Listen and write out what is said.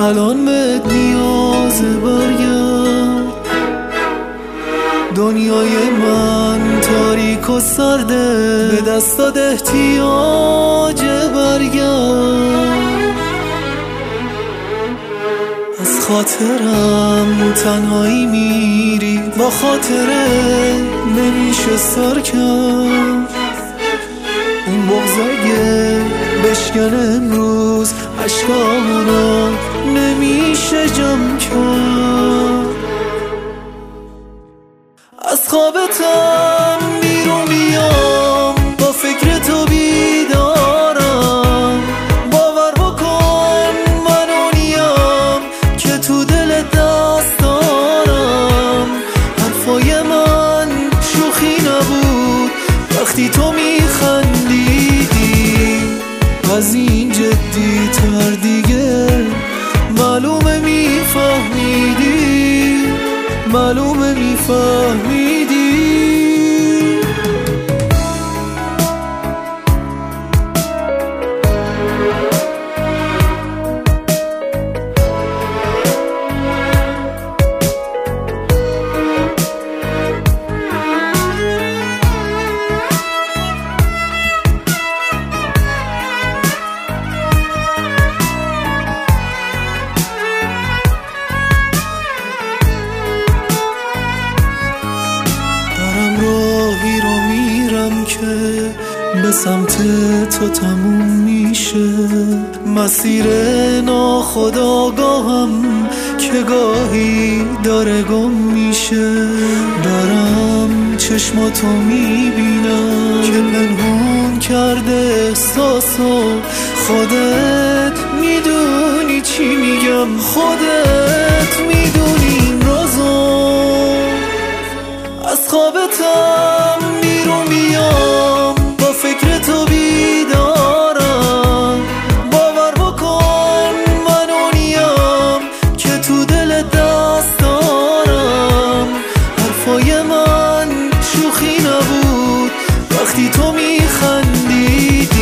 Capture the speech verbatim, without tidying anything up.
الان به نیاز برگرد. دنیای من تاریک و سرده، به دستات احتیاج برگرد. از خاطرم تنهایی میری، با خاطره نمیشه سر کرد. اون بغض اگه بشکنه امروز عشقامونو نمیشه جمع کرد. از خوابتم بیرون بیام، با فکر تو بیدارم. باور بکن من اونیم که تو دل دست دارم. حرفای من شوخی نبود وقتی تو میخندیدی، از این جدی تر دیگه معلومه میفهمیدی، معلومه میفهمیدی. راهی رو میرم که به سمت تو تموم میشه، مسیر ناخودآگاهم که گاهی داره گم میشه. دارم چشماتو میبینم که پنهون کرده احساسو، خودت میدونی چی میگم، خودت میدونی این رازو. از خوابتم بیرون بیام، با فکر تو بیدارم. باور بکن من اونیم که تو دل دست دارم. حرفای من شوخی نبود وقتی تو میخندیدی،